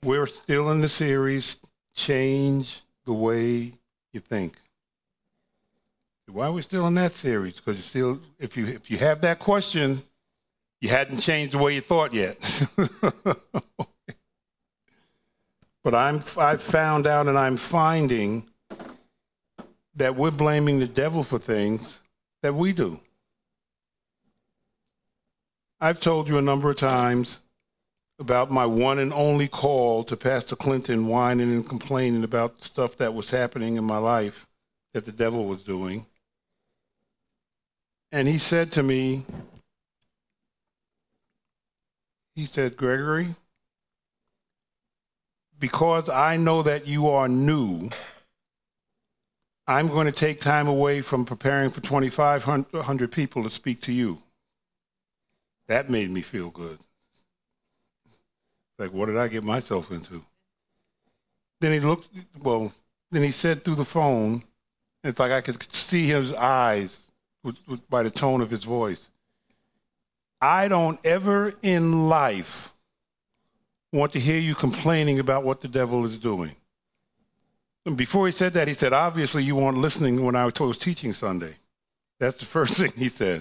We're still in the series, Change the Way You Think. Why are we still in that series? Because you still, if you have that question, you hadn't changed the way you thought yet. But I've found out and I'm finding that we're blaming the devil for things that we do. I've told you a number of times about my one and only call to Pastor Clinton whining and complaining about stuff that was happening in my life that the devil was doing. And he said to me, Gregory, because I know that you are new, I'm going to take time away from preparing for 2,500 people to speak to you. That made me feel good. Like, what did I get myself into? Then he said through the phone, it's like I could see his eyes by the tone of his voice. I don't ever in life want to hear you complaining about what the devil is doing. And before he said that, he said, obviously you weren't listening when I was teaching Sunday. That's the first thing he said.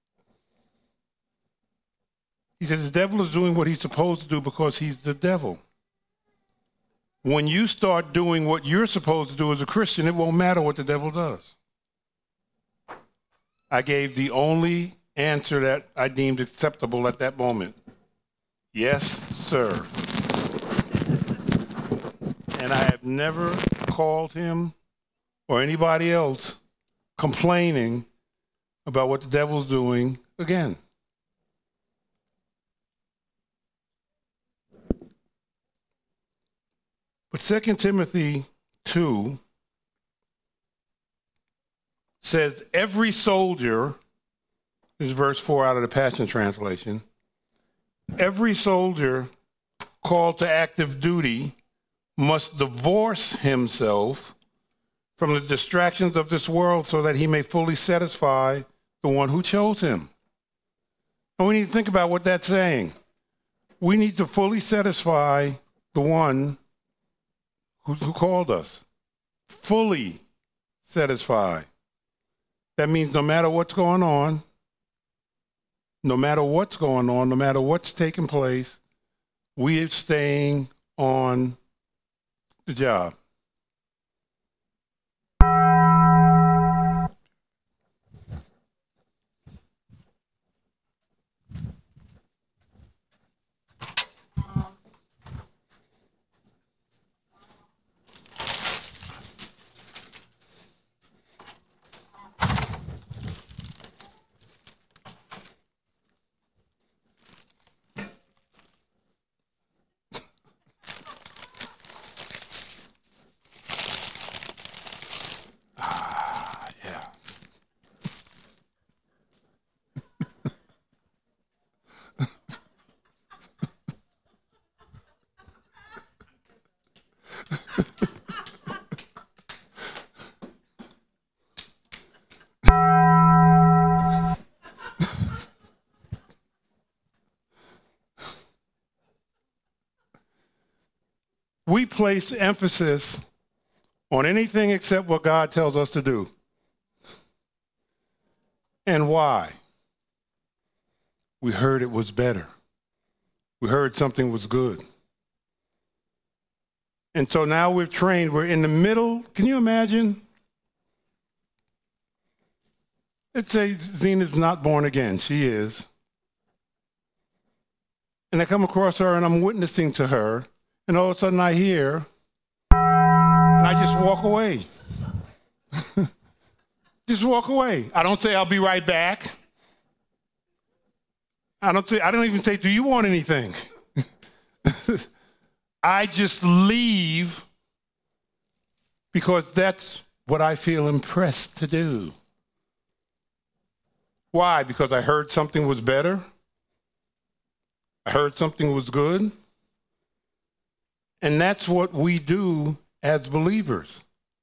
He said, the devil is doing what he's supposed to do because he's the devil. When you start doing what you're supposed to do as a Christian, it won't matter what the devil does. I gave the only answer that I deemed acceptable at that moment. Yes, sir. And I have never called him or anybody else complaining about what the devil's doing again. But 2 Timothy 2 says, every soldier, this is verse 4 out of the Passion Translation, every soldier called to active duty must divorce himself from the distractions of this world so that he may fully satisfy the one who chose him. And we need to think about what that's saying. We need to fully satisfy the one who called us. Fully satisfy. That means no matter what's going on, no matter what's taking place, we are staying on the job. We place emphasis on anything except what God tells us to do. And why? We heard it was better. We heard something was good. And so now we're trained. We're in the middle. Can you imagine? Let's say Zena's not born again. She is. And I come across her and I'm witnessing to her. And all of a sudden I hear, and I just walk away. Just walk away. I don't say I'll be right back. I don't even say, do you want anything? I just leave because that's what I feel impressed to do. Why? Because I heard something was better. I heard something was good. And that's what we do as believers.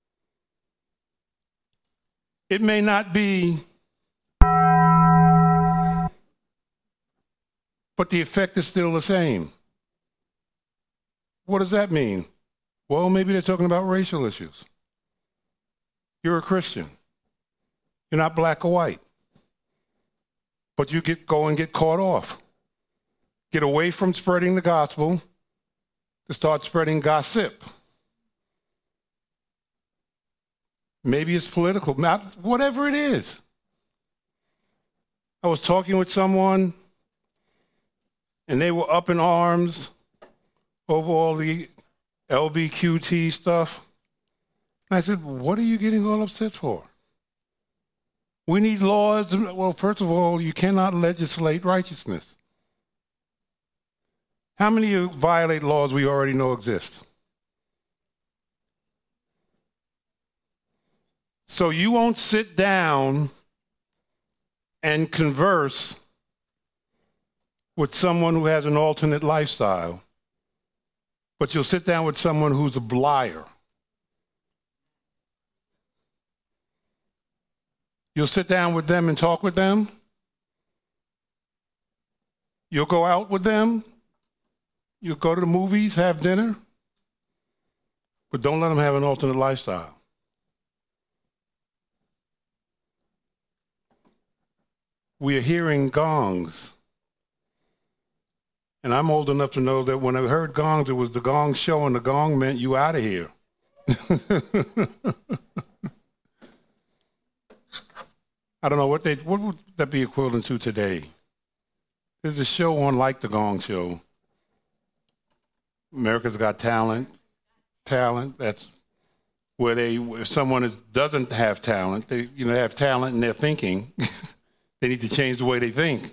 It may not be, but the effect is still the same. what does that mean? Well, maybe they're talking about racial issues. You're a Christian. You're not black or white. But you go and get caught off. Get away from spreading the gospel to start spreading gossip. Maybe it's political, not whatever it is. I was talking with someone, and they were up in arms over all the LBQT stuff. And I said, what are you getting all upset for? We need laws. Well, first of all, you cannot legislate righteousness. How many of you violate laws we already know exist? So you won't sit down and converse with someone who has an alternate lifestyle, but you'll sit down with someone who's a liar. You'll sit down with them and talk with them. You'll go out with them. You'll go to the movies, have dinner. But don't let them have an alternate lifestyle. We are hearing gongs. And I'm old enough to know that when I heard gongs, it was the gong show, and the gong meant you out of here. I don't know what would that be equivalent to today? There's a show on like the Gong Show. America's Got Talent. That's where if someone doesn't have talent, they have talent in their thinking. They need to change the way they think.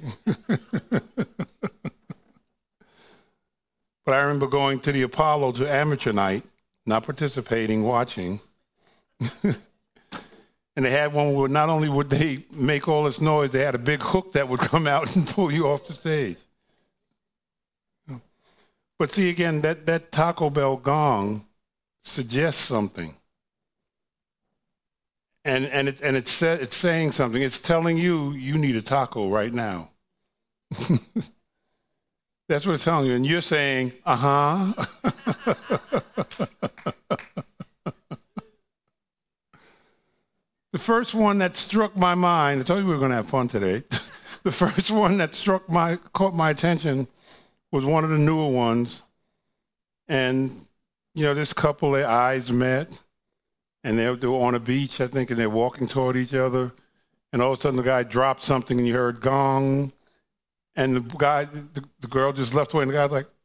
But I remember going to the Apollo to amateur night, not participating, watching. And they had one where not only would they make all this noise, they had a big hook that would come out and pull you off the stage. But see, again, that Taco Bell gong suggests something. And it's saying something. It's telling you need a taco right now. That's what it's telling you. And you're saying, uh-huh. The first one that struck my mind, I told you we were going to have fun today. The first one that caught my attention was one of the newer ones. And, this couple, their eyes met, and they were on a beach, I think, and they're walking toward each other. And all of a sudden, the guy dropped something, and you heard gong. And the girl just left away, and the guy was like,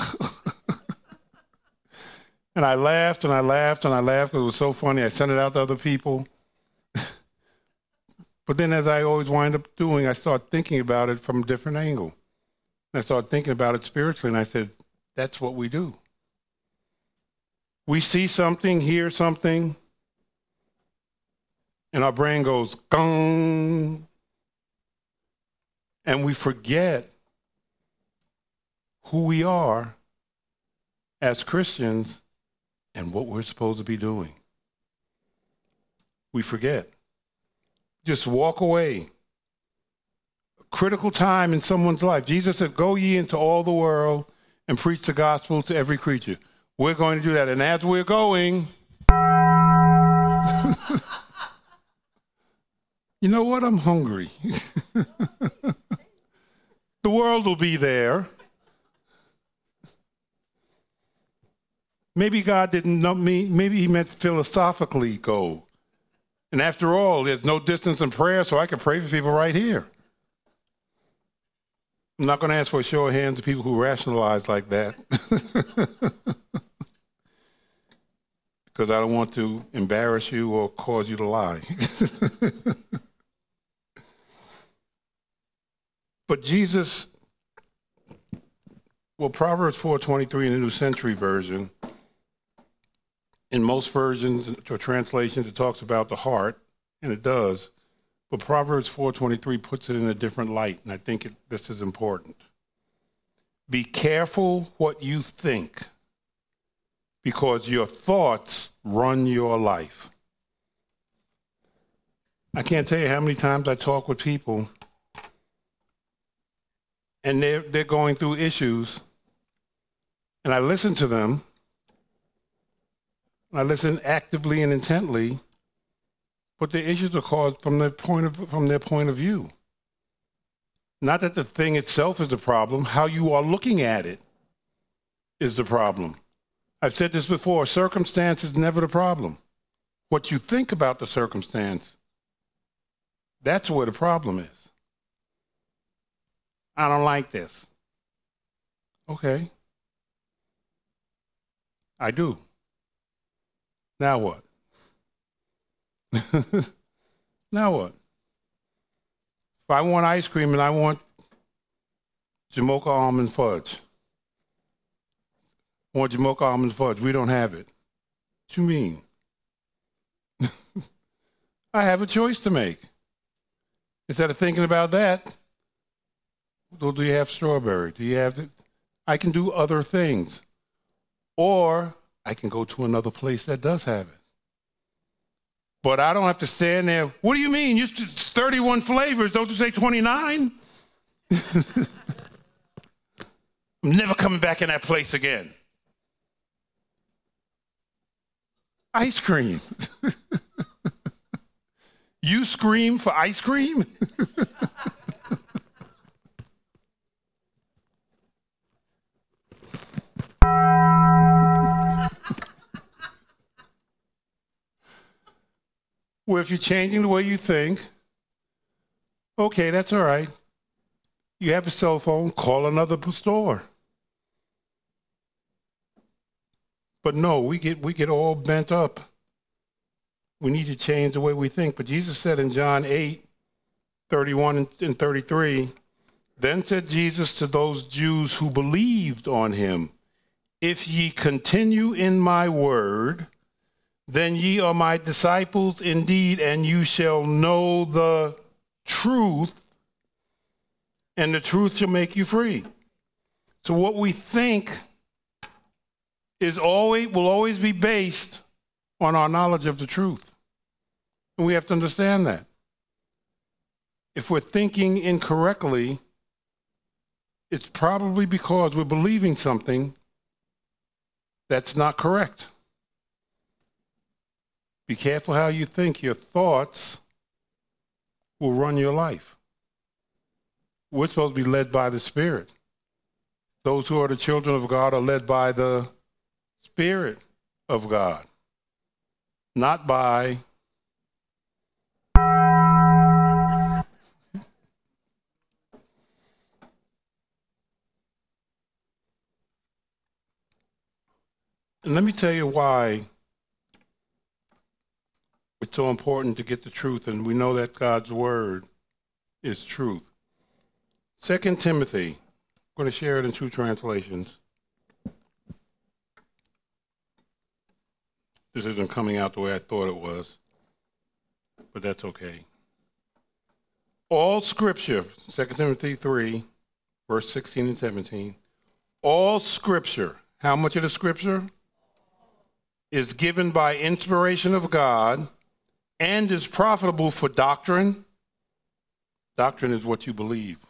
and I laughed, and I laughed, and I laughed, because it was so funny. I sent it out to other people. But then, as I always wind up doing, I start thinking about it from a different angle. And I started thinking about it spiritually, and I said, that's what we do. We see something, hear something, and our brain goes, gong, and we forget who we are as Christians and what we're supposed to be doing. We forget. Just walk away. A critical time in someone's life. Jesus said, go ye into all the world and preach the gospel to every creature. We're going to do that. And as we're going, you know what? I'm hungry. The world will be there. Maybe God didn't know me. Maybe he meant philosophically go. And after all, there's no distance in prayer, so I can pray for people right here. I'm not going to ask for a show of hands of people who rationalize like that. Because I don't want to embarrass you or cause you to lie. But Jesus, Proverbs 4:23 in the New Century Version, in most versions or translations, it talks about the heart, and it does. But Proverbs 4:23 puts it in a different light, and I think this is important. Be careful what you think, because your thoughts run your life. I can't tell you how many times I talk with people, and they're going through issues, and I listen to them, I listen actively and intently, but the issues are caused from their point of view. Not that the thing itself is the problem, how you are looking at it is the problem. I've said this before, circumstance is never the problem. What you think about the circumstance, that's where the problem is. I don't like this. Okay. I do. Now what? Now what? If I want ice cream and I want Jamocha almond fudge, I want Jamocha almond fudge. We don't have it. What you mean? I have a choice to make. Instead of thinking about that, do you have strawberry? Do you have it? I can do other things. Or I can go to another place that does have it. But I don't have to stand there. What do you mean? It's 31 flavors. Don't you say 29? I'm never coming back in that place again. Ice cream. You scream for ice cream? Well, if you're changing the way you think, okay, that's all right. You have a cell phone, call another store. But no, we get all bent up. We need to change the way we think. But Jesus said in John 8:31 and 33, then said Jesus to those Jews who believed on him, if ye continue in my word, then ye are my disciples indeed, and you shall know the truth, and the truth shall make you free. So what we think will always be based on our knowledge of the truth. And we have to understand that. If we're thinking incorrectly, it's probably because we're believing something that's not correct. Be careful how you think. Your thoughts will run your life. We're supposed to be led by the Spirit. Those who are the children of God are led by the Spirit of God, not by and let me tell you why it's so important to get the truth, and we know that God's word is truth. 2 Timothy, I'm going to share it in two translations. This isn't coming out the way I thought it was, but that's okay. All scripture, 2 Timothy 3, verse 16 and 17, all scripture, how much of the scripture? Is given by inspiration of God and is profitable for doctrine. Doctrine is what you believe.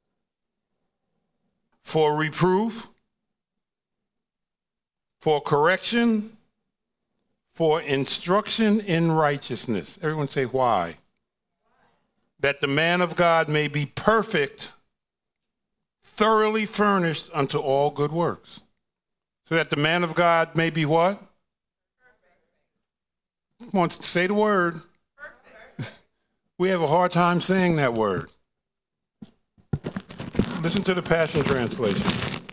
For reproof, for correction, for instruction in righteousness. Everyone say why? That the man of God may be perfect, thoroughly furnished unto all good works. So that the man of God may be what? Come on, say the word. We have a hard time saying that word. Listen to the Passion Translation.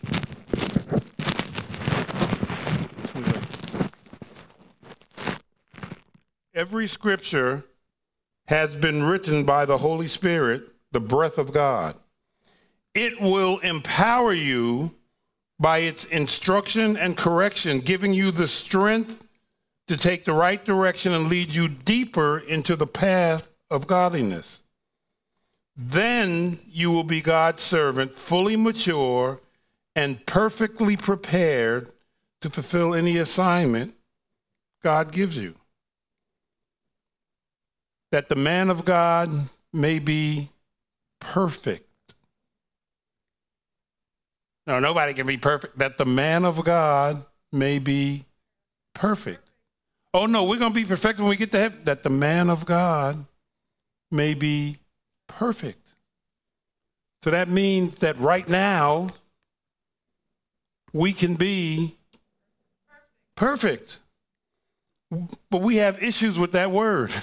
Every scripture has been written by the Holy Spirit, the breath of God. It will empower you by its instruction and correction, giving you the strength to take the right direction and lead you deeper into the path of godliness. Then you will be God's servant, fully mature and perfectly prepared to fulfill any assignment God gives you. That the man of God may be perfect. No, nobody can be perfect. That the man of God may be perfect. Oh, no, we're going to be perfect when we get to heaven. That the man of God may be perfect. So that means that right now, we can be perfect. But we have issues with that word.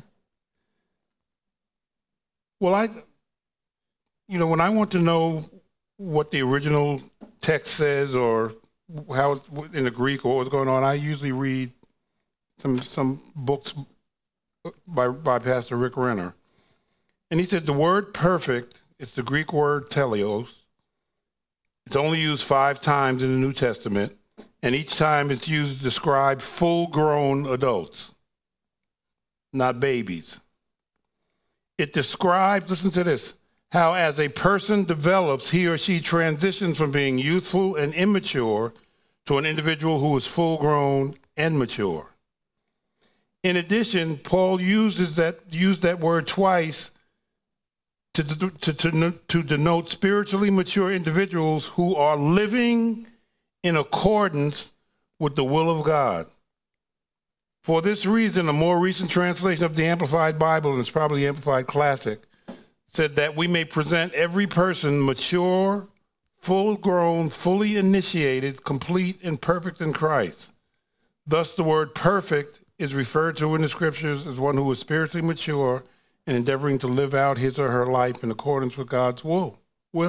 Well, when I want to know what the original text says or how it's in the Greek or what's going on, I usually read some books by Pastor Rick Renner. And he said the word perfect, it's the Greek word teleos. It's only used 5 times in the New Testament, and each time it's used to describe full-grown adults, not babies. It describes, listen to this, how as a person develops, he or she transitions from being youthful and immature to an individual who is full-grown and mature. In addition, Paul used that word twice to denote spiritually mature individuals who are living in accordance with the will of God. For this reason, a more recent translation of the Amplified Bible, and it's probably the Amplified Classic, said that we may present every person mature, full-grown, fully initiated, complete, and perfect in Christ. Thus, the word perfect is referred to in the scriptures as one who is spiritually mature and endeavoring to live out his or her life in accordance with God's will.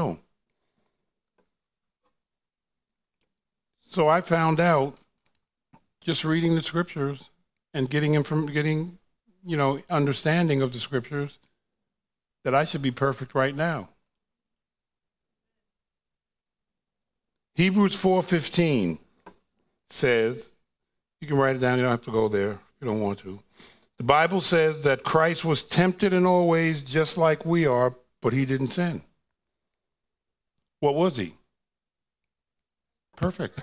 So I found out, just reading the scriptures and getting understanding of the scriptures, that I should be perfect right now. Hebrews 4:15 says, you can write it down, you don't have to go there if you don't want to. The Bible says that Christ was tempted in all ways just like we are, but he didn't sin. What was he? Perfect.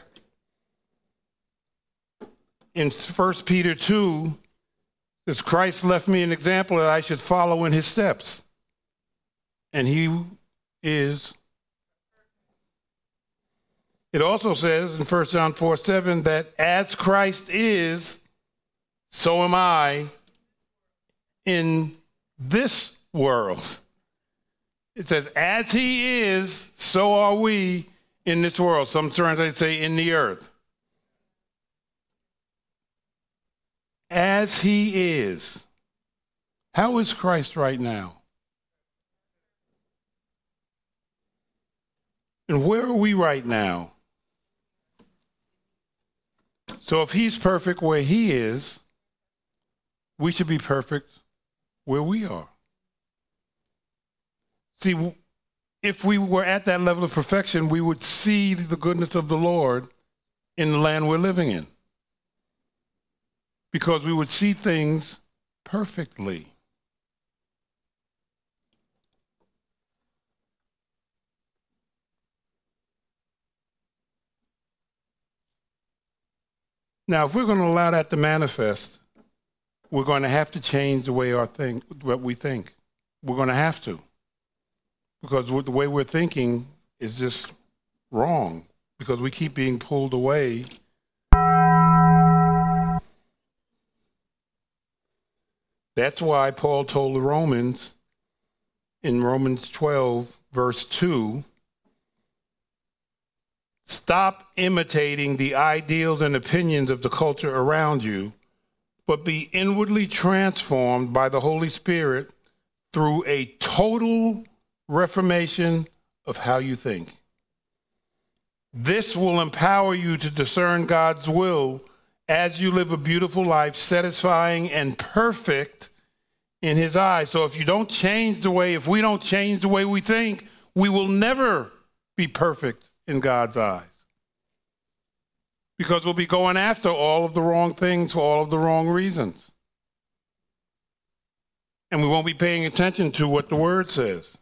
In 1 Peter 2, says Christ left me an example that I should follow in his steps. And he is. It also says in 1 John 4:7 that as Christ is, so am I in this world. It says, as he is, so are we in this world. Some translators say in the earth. As he is. How is Christ right now? And where are we right now? So if he's perfect where he is, we should be perfect where we are. See, if we were at that level of perfection, we would see the goodness of the Lord in the land we're living in. Because we would see things perfectly. Now, if we're going to allow that to manifest, we're going to have to change the way what we think. We're going to have to. Because the way we're thinking is just wrong. Because we keep being pulled away. That's why Paul told the Romans in Romans 12, verse 2, stop imitating the ideals and opinions of the culture around you, but be inwardly transformed by the Holy Spirit through a total reformation of how you think. This will empower you to discern God's will as you live a beautiful life, satisfying and perfect in his eyes. So if we don't change the way we think, we will never be perfect in God's eyes. Because we'll be going after all of the wrong things for all of the wrong reasons. And we won't be paying attention to what the word says.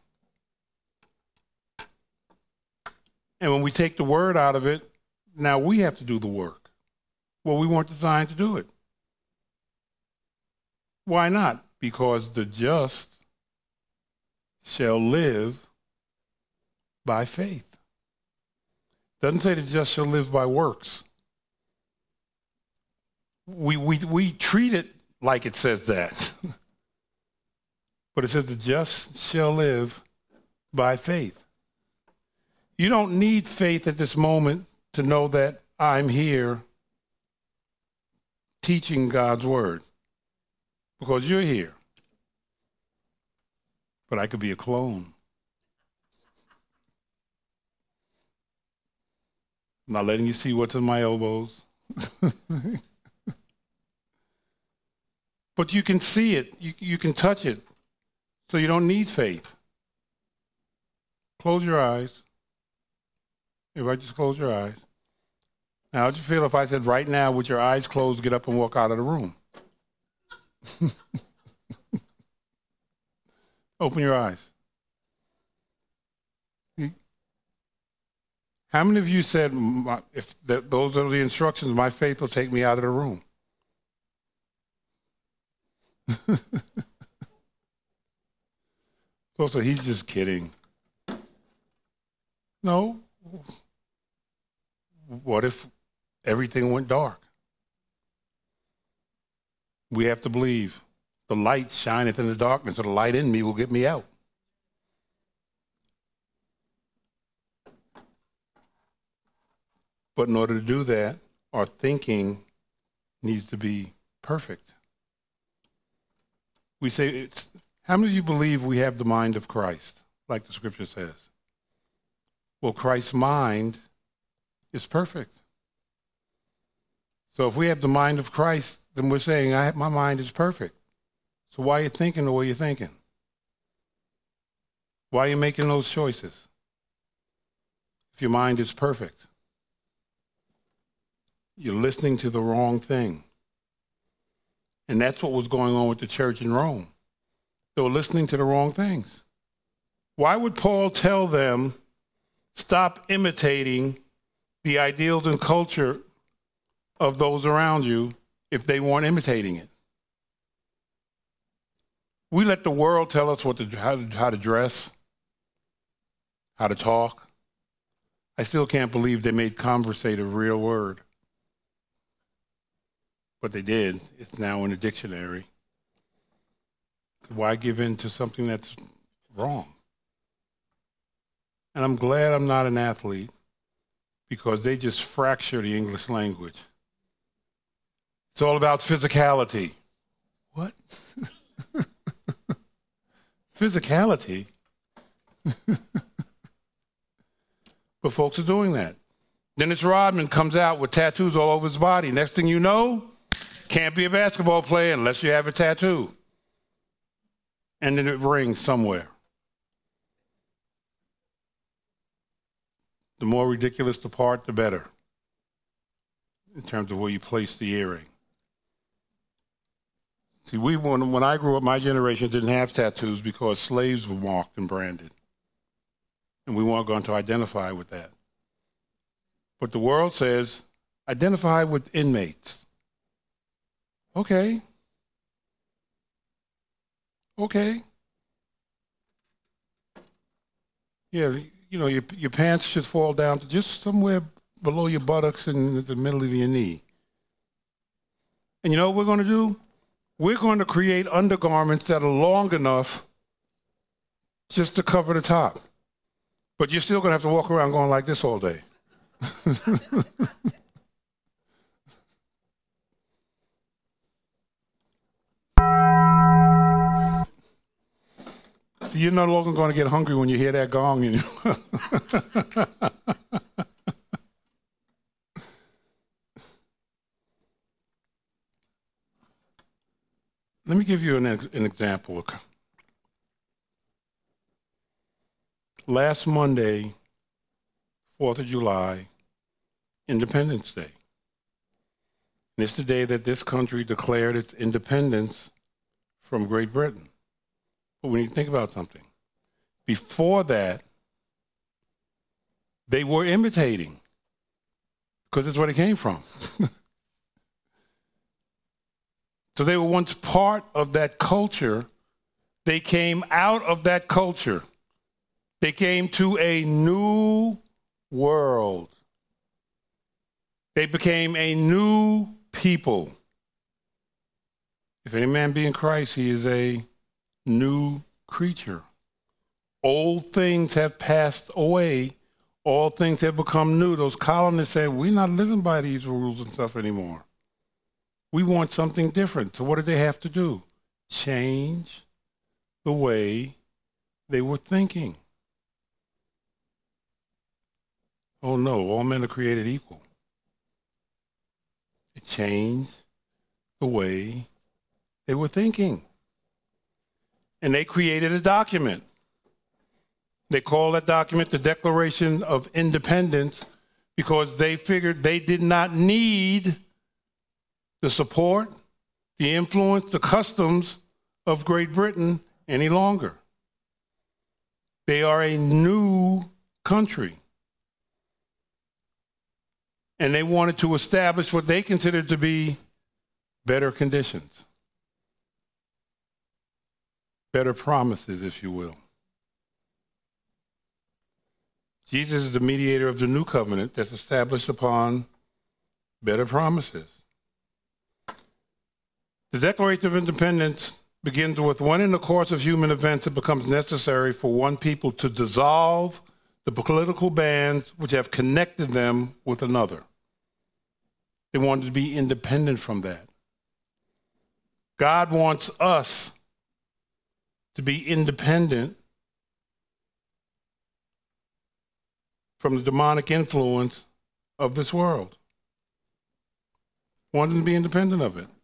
And when we take the word out of it, now we have to do the work. Well, we weren't designed to do it. Why not? Because the just shall live by faith. Doesn't say the just shall live by works. We treat it like it says that. But it says the just shall live by faith. You don't need faith at this moment to know that I'm here teaching God's word, because you're here. But I could be a clone. I'm not letting you see what's in my elbows. But you can see it. You can touch it. So you don't need faith. Close your eyes. Everybody just close your eyes. Now, how'd you feel if I said right now, with your eyes closed, get up and walk out of the room? Open your eyes. How many of you said, if those are the instructions, my faith will take me out of the room? So he's just kidding. No. What if everything went dark? We have to believe the light shineth in the darkness, so the light in me will get me out. But in order to do that, our thinking needs to be perfect. We say, how many of you believe we have the mind of Christ, like the scripture says? Well, Christ's mind is perfect. So if we have the mind of Christ, then we're saying, my mind is perfect. So why are you thinking the way you're thinking? Why are you making those choices if your mind is perfect? You're listening to the wrong thing. And that's what was going on with the church in Rome. They were listening to the wrong things. Why would Paul tell them, stop imitating the ideals and culture of those around you if they weren't imitating it? We let the world tell us how to dress, how to talk. I still can't believe they made conversate a real word. But they did. It's now in the dictionary. Why give in to something that's wrong? And I'm glad I'm not an athlete, because they just fracture the English language. It's all about physicality. What? Physicality? But folks are doing that. Dennis Rodman comes out with tattoos all over his body. Next thing you know, can't be a basketball player unless you have a tattoo. And then it rings somewhere. The more ridiculous the part, the better, in terms of where you place the earring. See, when I grew up, my generation didn't have tattoos because slaves were marked and branded. And we weren't going to identify with that. But the world says, identify with inmates. Okay. Yeah, your pants should fall down to just somewhere below your buttocks and the middle of your knee. And you know what we're going to do? We're going to create undergarments that are long enough just to cover the top. But you're still going to have to walk around going like this all day. So you're no longer going to get hungry when you hear that gong. Let me give you an example. Last Monday, 4th of July, Independence Day. And it's the day that this country declared its independence from Great Britain. But when you think about something, before that, they were imitating, because that's where it came from. So they were once part of that culture. They came out of that culture. They came to a new world. They became a new people. If any man be in Christ, he is a new creature. Old things have passed away. All things have become new. Those colonists said, we're not living by these rules and stuff anymore. We want something different. So what did they have to do? Change the way they were thinking. Oh no, all men are created equal. It changed the way they were thinking. And they created a document. They call that document the Declaration of Independence because they figured they did not need the support, the influence, the customs of Great Britain any longer. They are a new country. And they wanted to establish what they considered to be better conditions, better promises, if you will. Jesus is the mediator of the new covenant that's established upon better promises. The Declaration of Independence begins with when in the course of human events it becomes necessary for one people to dissolve the political bands which have connected them with another. They wanted to be independent from that. God wants us to be independent from the demonic influence of this world. Wanted to be independent of it.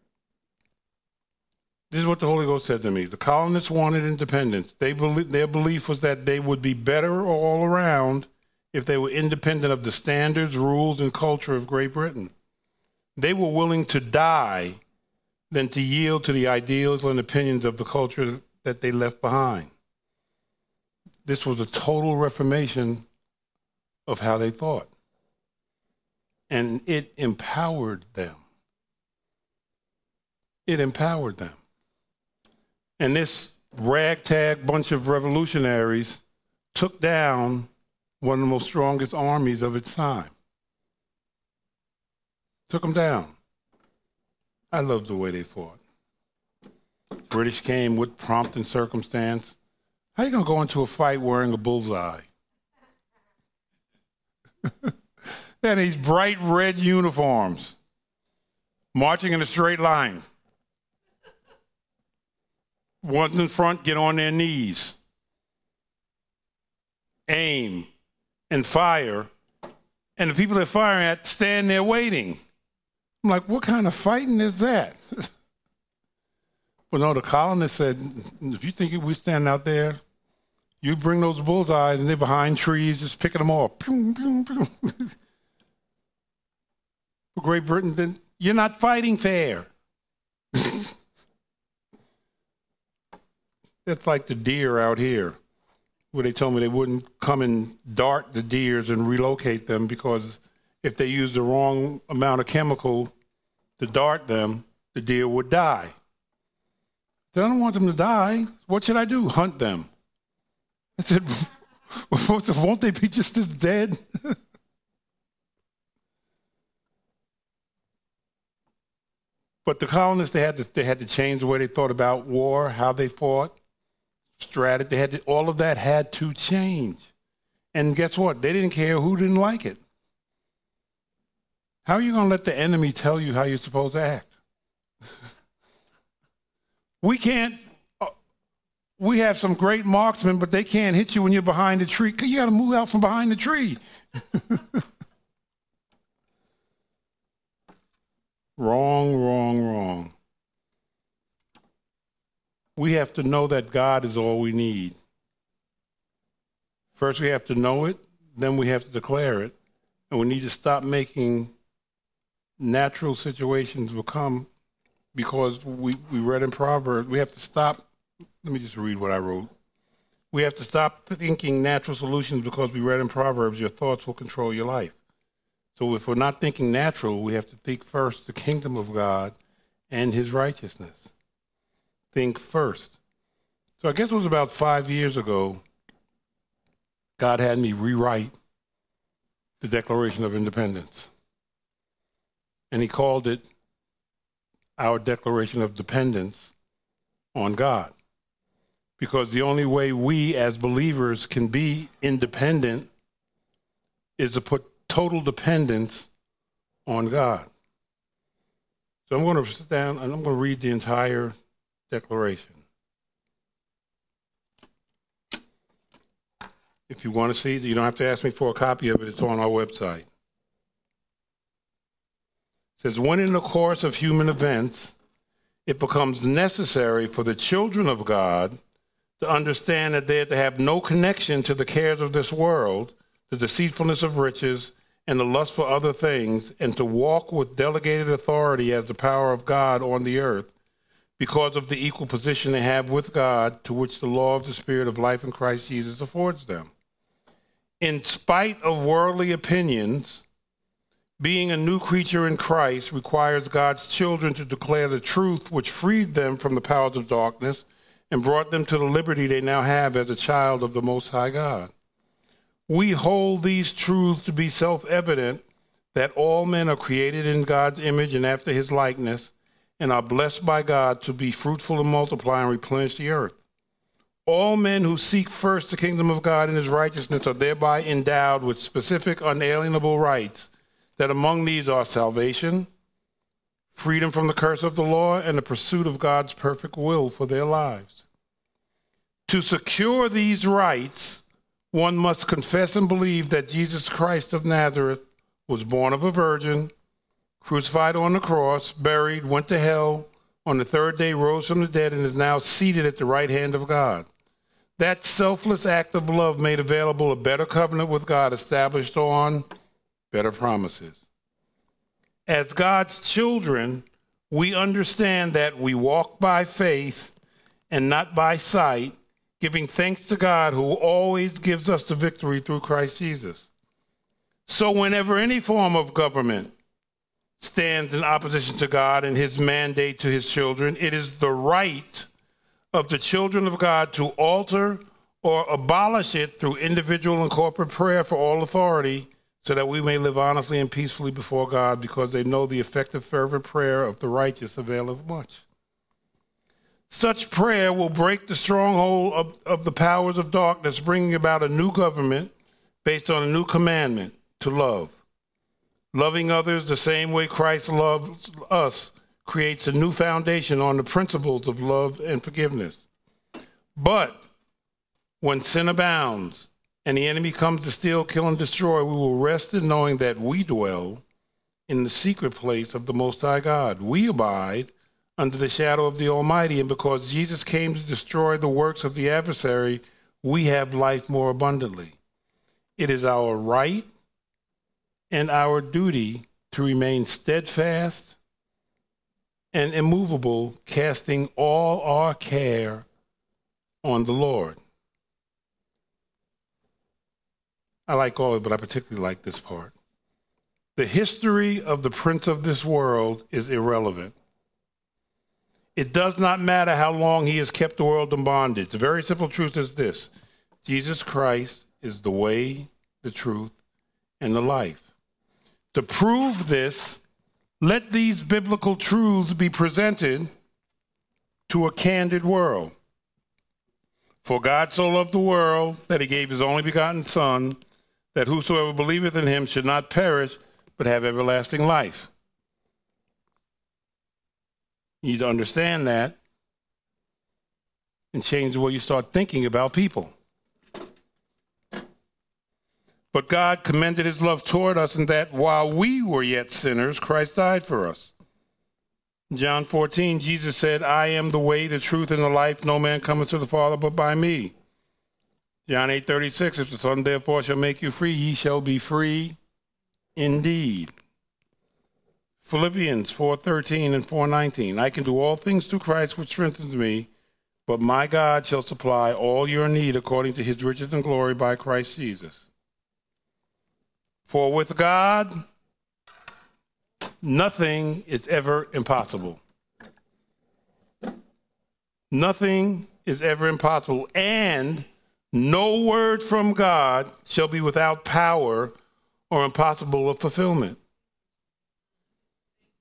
This is what the Holy Ghost said to me. The colonists wanted independence. Their belief was that they would be better all around if they were independent of the standards, rules, and culture of Great Britain. They were willing to die than to yield to the ideals and opinions of the culture that they left behind. This was a total reformation of how they thought. And it empowered them. It empowered them. And this ragtag bunch of revolutionaries took down one of the most strongest armies of its time. Took them down. I love the way they fought. British came with prompt and circumstance. How are you going to go into a fight wearing a bullseye? And these bright red uniforms, marching in a straight line. Ones in front get on their knees, aim, and fire. And the people they're firing at stand there waiting. I'm like, what kind of fighting is that? Well, no, the colonists said, if you think we stand out there, you bring those bullseyes and they're behind trees, just picking them off. Pew, pew, pew. For Great Britain, then you're not fighting fair. That's like the deer out here, where they told me they wouldn't come and dart the deers and relocate them because if they used the wrong amount of chemical to dart them, the deer would die. I don't want them to die. What should I do? Hunt them. I said, won't they be just as dead? But the colonists, they had to change the way they thought about war, how they fought, strategy. All of that had to change. And guess what? They didn't care who didn't like it. How are you going to let the enemy tell you how you're supposed to act? We can't. We have some great marksmen, but they can't hit you when you're behind the tree. You got to move out from behind the tree. Wrong, wrong, wrong. We have to know that God is all we need. First, we have to know it, then we have to declare it, and we need to stop making natural situations become, because we read in Proverbs, we have to stop. Let me just read what I wrote. We have to stop thinking natural solutions because we read in Proverbs, your thoughts will control your life. So if we're not thinking natural, we have to think first the kingdom of God and his righteousness. Think first. So I guess it was about 5 years ago, God had me rewrite the Declaration of Independence. and he called it our declaration of dependence on God. Because the only way we as believers can be independent is to put total dependence on God. So I'm going to sit down and I'm going to read the entire declaration. If you want to see it, you don't have to ask me for a copy of it. It's on our website. It says, when in the course of human events, it becomes necessary for the children of God to understand that they are to have no connection to the cares of this world, the deceitfulness of riches, and the lust for other things, and to walk with delegated authority as the power of God on the earth, because of the equal position they have with God, to which the law of the Spirit of life in Christ Jesus affords them. In spite of worldly opinions, being a new creature in Christ requires God's children to declare the truth which freed them from the powers of darkness and brought them to the liberty they now have as a child of the Most High God. We hold these truths to be self-evident, that all men are created in God's image and after his likeness, and are blessed by God to be fruitful and multiply and replenish the earth. All men who seek first the kingdom of God and his righteousness are thereby endowed with specific unalienable rights, that among these are salvation, freedom from the curse of the law, and the pursuit of God's perfect will for their lives. To secure these rights, one must confess and believe that Jesus Christ of Nazareth was born of a virgin, crucified on the cross, buried, went to hell, on the third day rose from the dead, and is now seated at the right hand of God. That selfless act of love made available a better covenant with God, established on better promises. As God's children, we understand that we walk by faith and not by sight, giving thanks to God who always gives us the victory through Christ Jesus. So whenever any form of government stands in opposition to God and his mandate to his children, it is the right of the children of God to alter or abolish it through individual and corporate prayer for all authority, so that we may live honestly and peacefully before God, because they know the effective fervent prayer of the righteous availeth much. Such prayer will break the stronghold of the powers of darkness, bringing about a new government based on a new commandment to love. Loving others the same way Christ loves us creates a new foundation on the principles of love and forgiveness. But when sin abounds and the enemy comes to steal, kill, and destroy, we will rest in knowing that we dwell in the secret place of the Most High God. We abide under the shadow of the Almighty, and because Jesus came to destroy the works of the adversary, we have life more abundantly. It is our right and our duty to remain steadfast and immovable, casting all our care on the Lord. I like all of it, but I particularly like this part. The history of the prince of this world is irrelevant. It does not matter how long he has kept the world in bondage. The very simple truth is this: Jesus Christ is the way, the truth, and the life. To prove this, let these biblical truths be presented to a candid world. For God so loved the world that he gave his only begotten Son, that whosoever believeth in him should not perish, but have everlasting life. You need to understand that and change the way you start thinking about people. But God commended his love toward us in that while we were yet sinners, Christ died for us. In John 14, Jesus said, I am the way, the truth, and the life. No man cometh to the Father but by me. John 8:36, if the Son therefore shall make you free, ye shall be free indeed. Philippians 4:13 and 4:19, I can do all things through Christ which strengthens me, but my God shall supply all your need according to his riches and glory by Christ Jesus. For with God, nothing is ever impossible. Nothing is ever impossible, and no word from God shall be without power or impossible of fulfillment.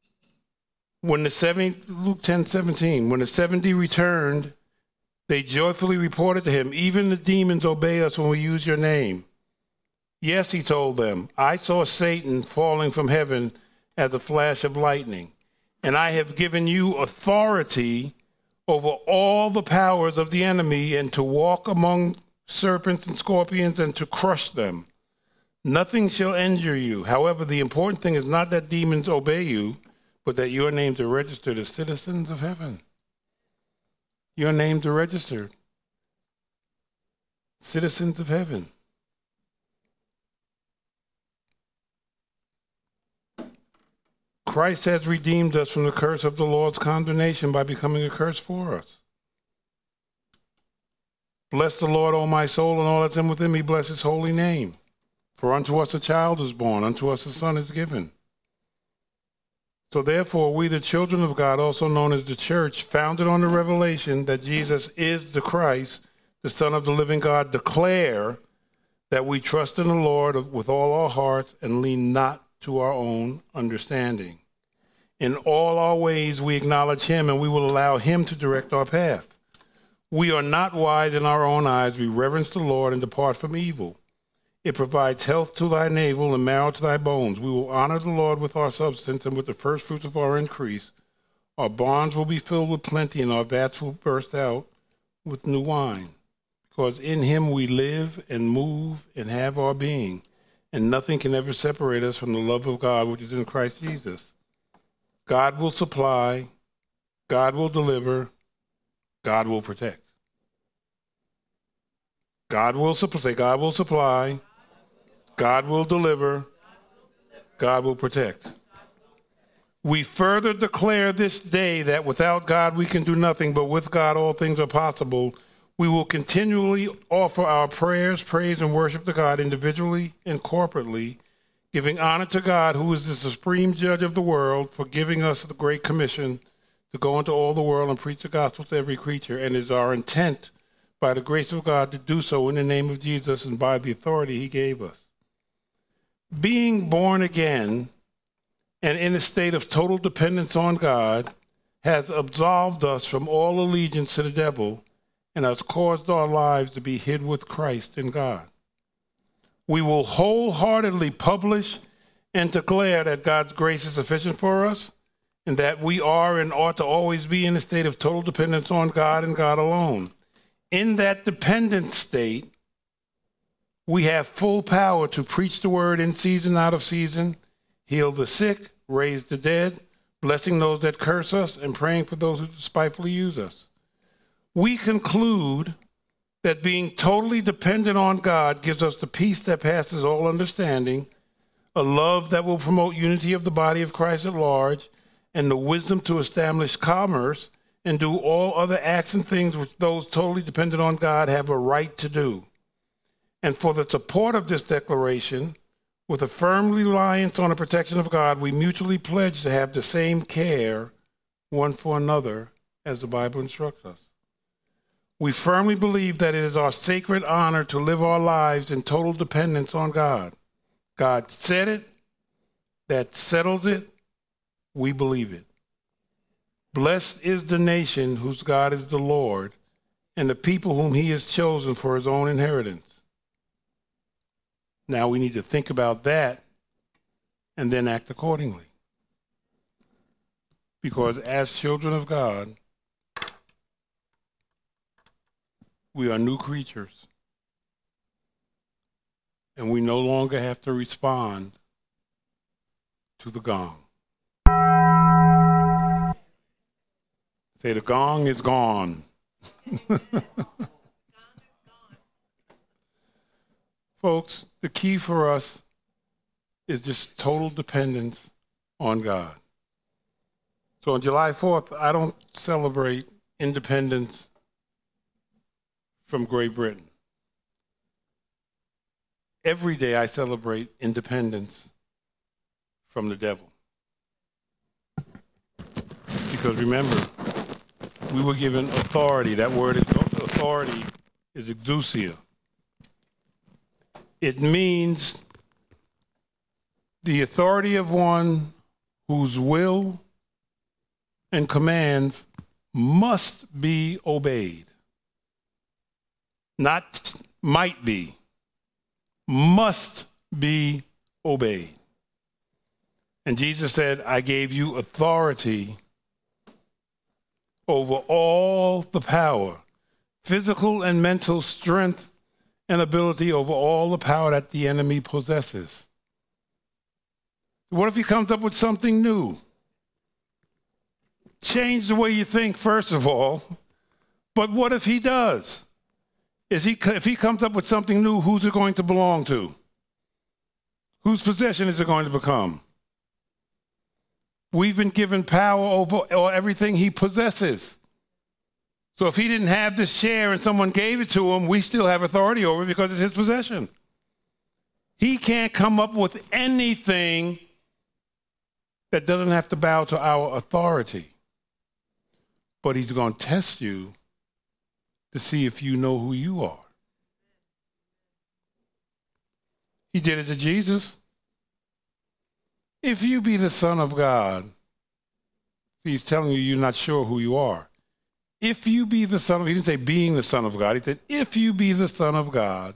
When the 70, Luke 10:17, when the 70 returned, they joyfully reported to him, even the demons obey us when we use your name. Yes, he told them, I saw Satan falling from heaven as a flash of lightning, and I have given you authority over all the powers of the enemy and to walk among serpents and scorpions and to crush them. Nothing shall injure you. However, the important thing is not that demons obey you, but that your names are registered as citizens of heaven. Your names are registered. Citizens of heaven. Christ has redeemed us from the curse of the Lord's condemnation by becoming a curse for us. Bless the Lord, O my soul, and all that's in within me, bless his holy name. For unto us a child is born, unto us a son is given. So therefore, we, the children of God, also known as the church, founded on the revelation that Jesus is the Christ, the Son of the living God, declare that we trust in the Lord with all our hearts and lean not to our own understanding. In all our ways we acknowledge him, and we will allow him to direct our path. We are not wise in our own eyes. We reverence the Lord and depart from evil. It provides health to thy navel and marrow to thy bones. We will honor the Lord with our substance and with the first fruits of our increase. Our barns will be filled with plenty, and our vats will burst out with new wine. Because in him we live and move and have our being, and nothing can ever separate us from the love of God which is in Christ Jesus. God will supply, God will deliver, God will protect. God will supply, God will deliver, God will protect. We further declare this day that without God we can do nothing, but with God all things are possible. We will continually offer our prayers, praise, and worship to God individually and corporately, giving honor to God, who is the supreme judge of the world, for giving us the great commission to go into all the world and preach the gospel to every creature, and it is our intent, by the grace of God, to do so in the name of Jesus and by the authority he gave us. Being born again and in a state of total dependence on God has absolved us from all allegiance to the devil and has caused our lives to be hid with Christ in God. We will wholeheartedly publish and declare that God's grace is sufficient for us and that we are and ought to always be in a state of total dependence on God and God alone. In that dependent state, we have full power to preach the word in season, out of season, heal the sick, raise the dead, blessing those that curse us, and praying for those who despitefully use us. We conclude that being totally dependent on God gives us the peace that passes all understanding, a love that will promote unity of the body of Christ at large, and the wisdom to establish commerce and do all other acts and things which those totally dependent on God have a right to do. And for the support of this declaration, with a firm reliance on the protection of God, we mutually pledge to have the same care one for another as the Bible instructs us. We firmly believe that it is our sacred honor to live our lives in total dependence on God. God said it, that settles it, we believe it. Blessed is the nation whose God is the Lord, and the people whom he has chosen for his own inheritance. Now we need to think about that and then act accordingly. Because as children of God, we are new creatures. And we no longer have to respond to the gong. Say, the gong is gone. Folks, the key for us is just total dependence on God. So on July 4th, I don't celebrate independence from Great Britain. Every day I celebrate independence from the devil. Because remember, we were given authority. That word is authority is exousia. It means the authority of one whose will and commands must be obeyed. Not might be, must be obeyed. And Jesus said, I gave you authority over all the power, physical and mental strength and ability over all the power that the enemy possesses. What if he comes up with something new? Change the way you think, first of all. But what if he does? If he comes up with something new, who's it going to belong to? Whose possession is it going to become? We've been given power over everything he possesses. So if he didn't have this share and someone gave it to him, we still have authority over it because it's his possession. He can't come up with anything that doesn't have to bow to our authority. But he's going to test you to see if you know who you are. He did it to Jesus. If you be the Son of God, he's telling you you're not sure who you are. If you be the Son of God, he didn't say being the Son of God. He said, if you be the Son of God.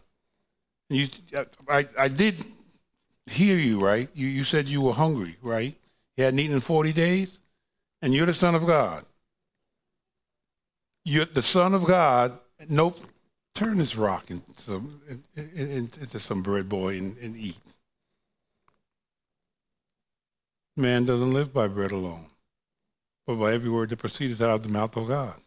I did hear you, right? You said you were hungry, right? You hadn't eaten in 40 days, and you're the Son of God. You're the Son of God. Nope. Turn this rock into some bread, boy, and eat. Man doesn't live by bread alone, but by every word that proceeds out of the mouth of God.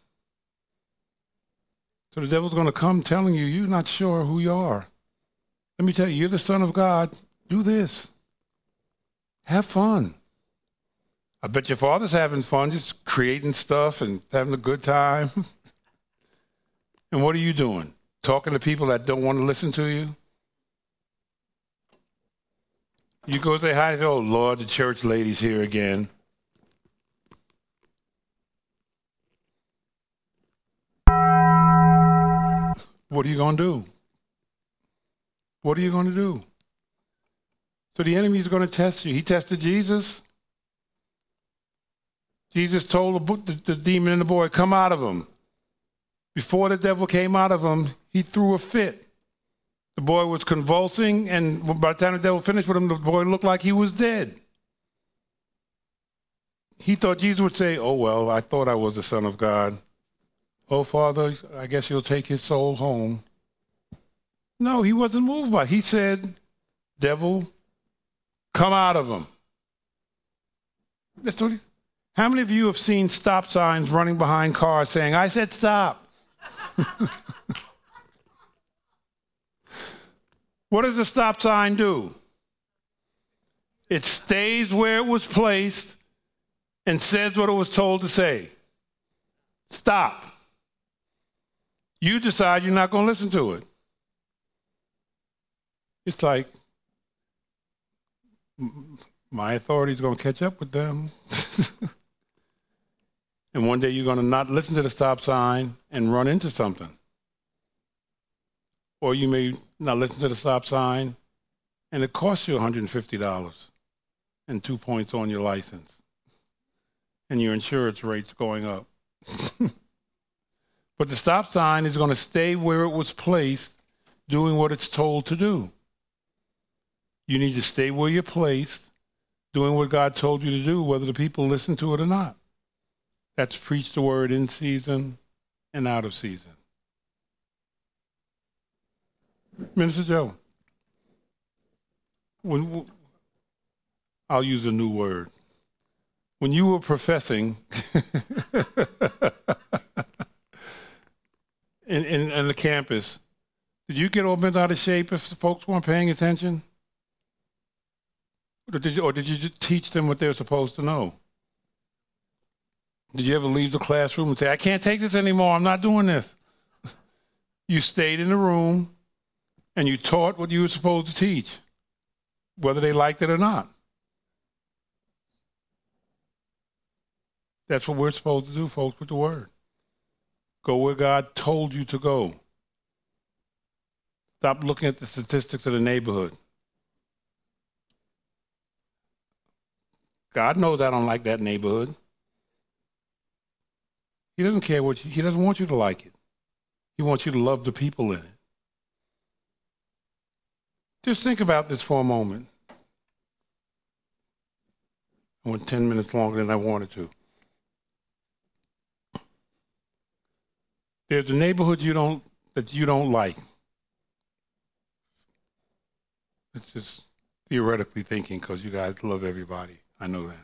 So the devil's going to come telling you, you're not sure who you are. Let me tell you, you're the Son of God. Do this. Have fun. I bet your father's having fun, just creating stuff and having a good time. And what are you doing? Talking to people that don't want to listen to you? You go say hi and say, oh, Lord, the church lady's here again. What are you going to do? What are you going to do? So the enemy is going to test you. He tested Jesus. Jesus told the demon and the boy, come out of him. Before the devil came out of him, he threw a fit. The boy was convulsing, and by the time the devil finished with him, the boy looked like he was dead. He thought Jesus would say, oh, well, I thought I was the Son of God. Oh, Father, I guess you'll take his soul home. No, he wasn't moved by it. He said, devil, come out of him. How many of you have seen stop signs running behind cars saying, I said stop? What does a stop sign do? It stays where it was placed and says what it was told to say. Stop. You decide you're not going to listen to it. It's like, my authority is going to catch up with them. And one day you're going to not listen to the stop sign and run into something. Or you may not listen to the stop sign and it costs you $150 and 2 points on your license. And your insurance rate's going up. But the stop sign is going to stay where it was placed, doing what it's told to do. You need to stay where you're placed, doing what God told you to do, whether the people listen to it or not. That's preach the word in season and out of season. Minister Joe, I'll use a new word. When you were professing in the campus, did you get all bent out of shape if the folks weren't paying attention? Or did you just teach them what they were supposed to know? Did you ever leave the classroom and say, I can't take this anymore, I'm not doing this? You stayed in the room and you taught what you were supposed to teach, whether they liked it or not. That's what we're supposed to do, folks, with the word. Go where God told you to go. Stop looking at the statistics of the neighborhood. God knows I don't like that neighborhood. He doesn't care he doesn't want you to like it. He wants you to love the people in it. Just think about this for a moment. I went 10 minutes longer than I wanted to. There's a neighborhood that you don't like. It's just theoretically thinking, because you guys love everybody. I know that.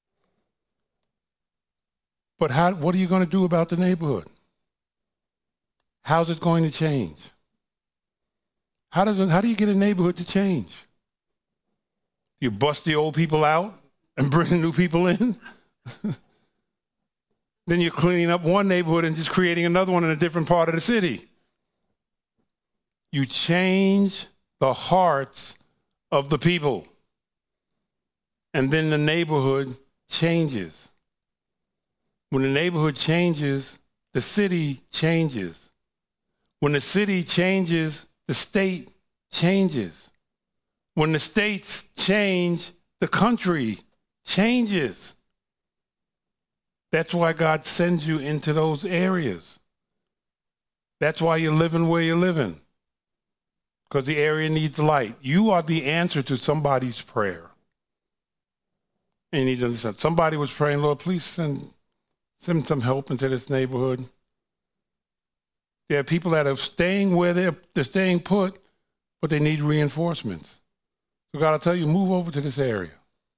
But what are you going to do about the neighborhood? How's it going to change? How do you get a neighborhood to change? You bust the old people out and bring new people in? Then you're cleaning up one neighborhood and just creating another one in a different part of the city. You change the hearts of the people. And then the neighborhood changes. When the neighborhood changes, the city changes. When the city changes, the state changes. When the states change, the country changes. That's why God sends you into those areas. That's why you're living where you're living. Because the area needs light. You are the answer to somebody's prayer. And you need to understand. Somebody was praying, Lord, please send some help into this neighborhood. There are people that are staying where they're staying put, but they need reinforcements. So God will tell you, move over to this area.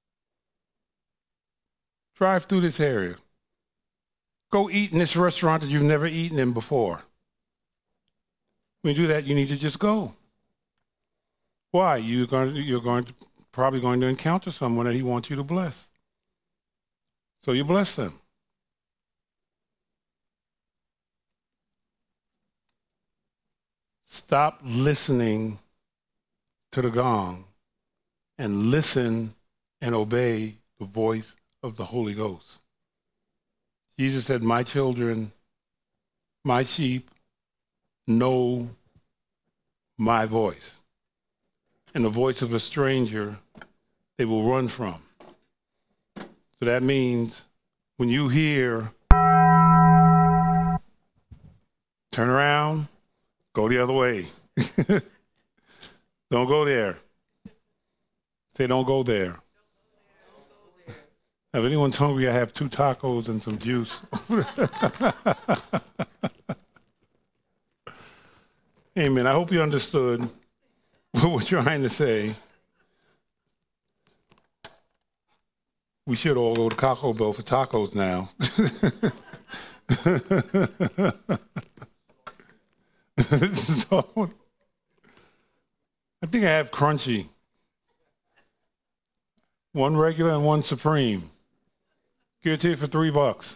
Drive through this area. Go eat in this restaurant that you've never eaten in before. When you do that, you need to just go. Why? You're probably going to encounter someone that he wants you to bless. So you bless them. Stop listening to the gong and listen and obey the voice of the Holy Ghost. Jesus said, my children, my sheep know my voice. And the voice of a stranger they will run from. So that means when you hear, turn around, go the other way. Don't go there. Say, don't go there. If anyone's hungry, I have 2 tacos and some juice. Amen. I hope you understood what we're trying to say. We should all go to Taco Bell for tacos now. So, I think I have crunchy. 1 regular and 1 supreme. Give it to you for $3.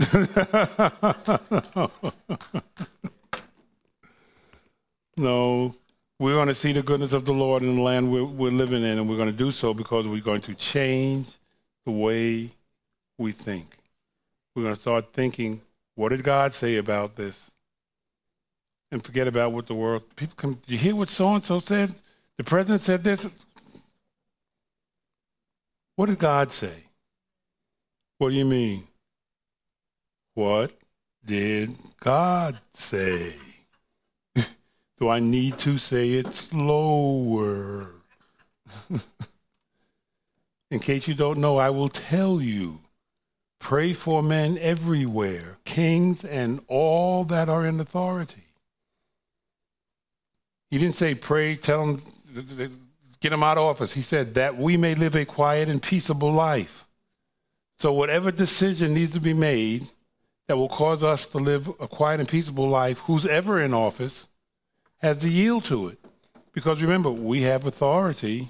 No, we're going to see the goodness of the Lord in the land we're living in, and we're going to do so because we're going to change the way we think. We're going to start thinking, what did God say about this? And forget about what the world, people come, did you hear what so-and-so said? The president said this. What did God say? What do you mean? What did God say? Do I need to say it slower? In case you don't know, I will tell you. Pray for men everywhere, kings and all that are in authority. He didn't say pray, tell them, get them out of office. He said that we may live a quiet and peaceable life. So whatever decision needs to be made that will cause us to live a quiet and peaceable life, who's ever in office has to yield to it. Because remember, we have authority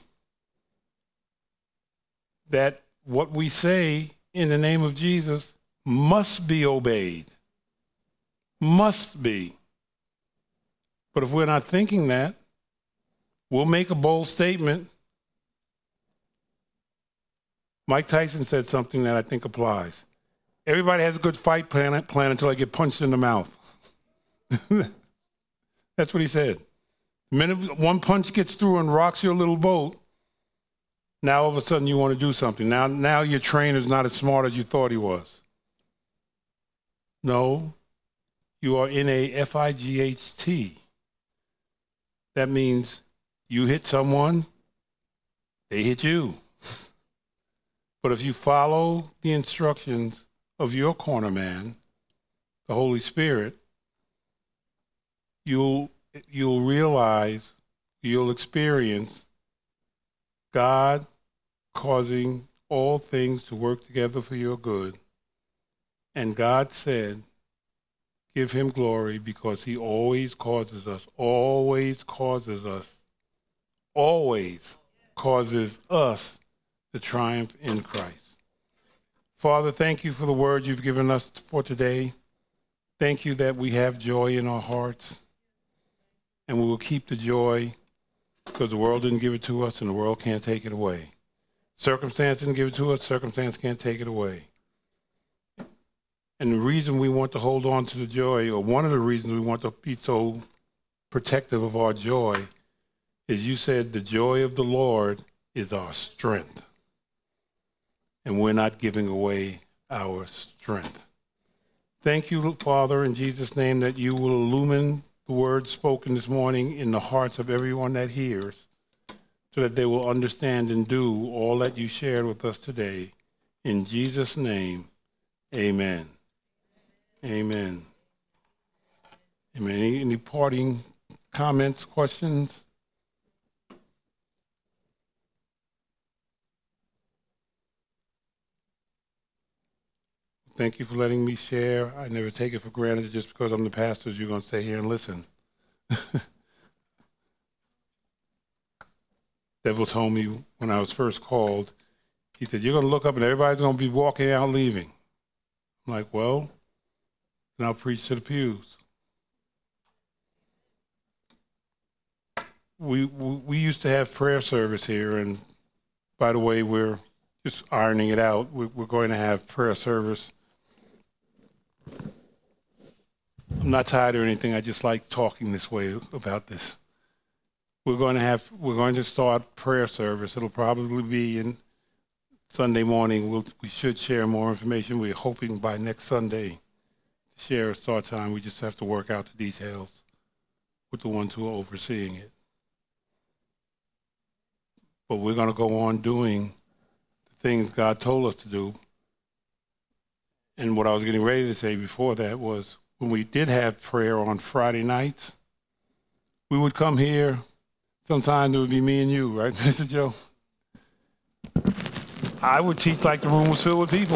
that what we say in the name of Jesus must be obeyed. Must be. But if we're not thinking that, we'll make a bold statement. Mike Tyson said something that I think applies. Everybody has a good fight plan until I get punched in the mouth. That's what he said. The minute one punch gets through and rocks your little boat, now all of a sudden you want to do something. Now your trainer's not as smart as you thought he was. No, you are in a FIGHT. That means you hit someone, they hit you. But if you follow the instructions of your corner man, the Holy Spirit, you'll realize, you'll experience God causing all things to work together for your good. And God said, give him glory because he always causes us to triumph in Christ. Father, thank you for the word you've given us for today. Thank you that we have joy in our hearts, and we will keep the joy because the world didn't give it to us and the world can't take it away. Circumstance didn't give it to us, circumstance can't take it away. And the reason we want to hold on to the joy, or one of the reasons we want to be so protective of our joy, is you said the joy of the Lord is our strength. And we're not giving away our strength. Thank you, Father, in Jesus' name, that you will illumine the words spoken this morning in the hearts of everyone that hears, so that they will understand and do all that you shared with us today. In Jesus' name, amen. Amen. Amen. Any parting comments, questions? Thank you for letting me share. I never take it for granted just because I'm the pastor, you're going to stay here and listen. Devil told me when I was first called, he said, you're going to look up and everybody's going to be walking out leaving. I'm like, well, then I'll preach to the pews. We used to have prayer service here, and by the way, we're just ironing it out. We're going to have prayer service. I'm not tired or anything. I just like talking this way about this. We're going to start prayer service. It'll probably be in Sunday morning. We should share more information. We're hoping by next Sunday to share a start time. We just have to work out the details with the ones who are overseeing it. But we're going to go on doing the things God told us to do. And what I was getting ready to say before that was, when we did have prayer on Friday nights, we would come here. Sometimes it would be me and you, right, Mr. Joe? I would teach like the room was filled with people.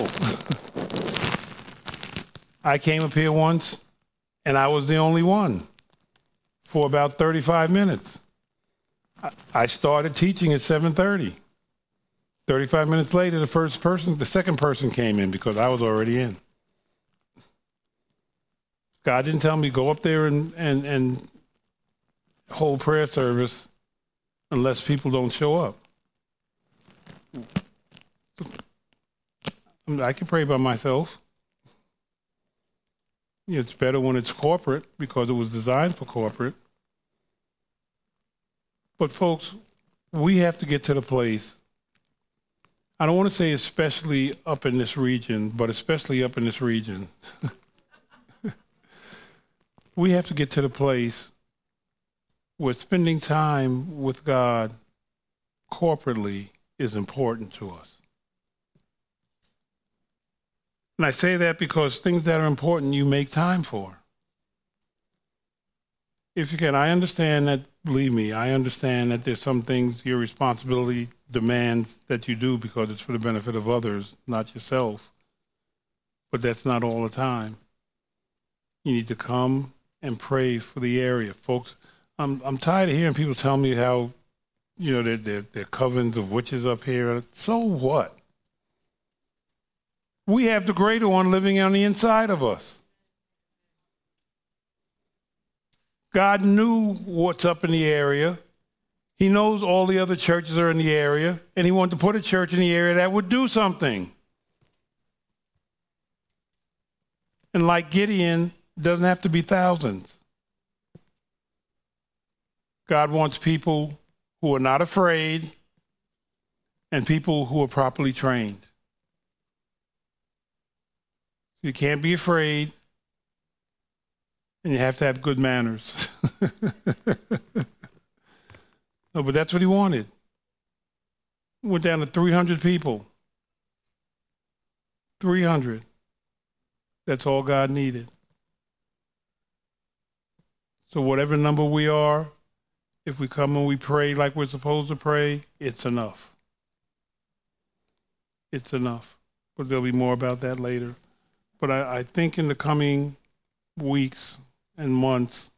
I came up here once, and I was the only one for about 35 minutes. I started teaching at 7:30. 35 minutes later, the second person came in because I was already in. God didn't tell me go up there and hold prayer service unless people don't show up. I can pray by myself. It's better when it's corporate because it was designed for corporate. But folks, we have to get to the place, I don't want to say especially up in this region, but especially up in this region. We have to get to the place where spending time with God corporately is important to us. And I say that because things that are important you make time for. If you can, I understand that, believe me, I understand that there's some things your responsibility demands that you do because it's for the benefit of others, not yourself. But that's not all the time. You need to come and pray for the area. Folks, I'm tired of hearing people tell me how, they're covens of witches up here. So what? We have the greater one living on the inside of us. God knew what's up in the area. He knows all the other churches are in the area, and he wanted to put a church in the area that would do something. And like Gideon, it doesn't have to be thousands. God wants people who are not afraid and people who are properly trained. You can't be afraid and you have to have good manners. No, but that's what he wanted. Went down to 300 people. 300. That's all God needed. So whatever number we are, if we come and we pray like we're supposed to pray, it's enough. It's enough. But there'll be more about that later. But I think in the coming weeks and months,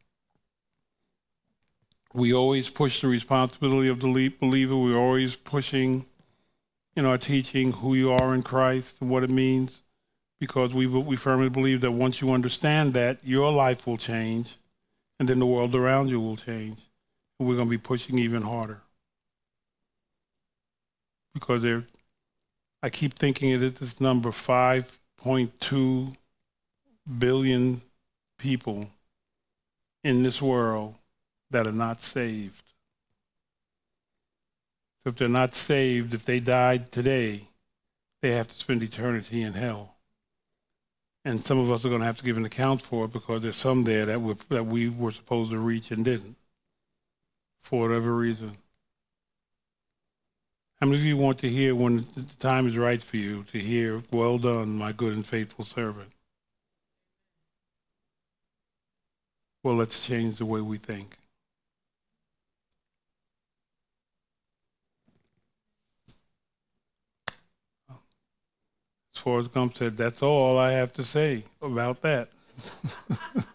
we always push the responsibility of the believer. We're always pushing in our teaching who you are in Christ and what it means, because we firmly believe that once you understand that, your life will change, and then the world around you will change. And we're going to be pushing even harder. Because I keep thinking of this number, 5.2 billion people in this world that are not saved. So if they're not saved, if they died today, they have to spend eternity in hell. And some of us are going to have to give an account for it, because there's some there that we were supposed to reach and didn't, for whatever reason. How many of you want to hear, when the time is right for you, to hear, "Well done, my good and faithful servant"? Well, let's change the way we think. As Forrest Gump said, that's all I have to say about that.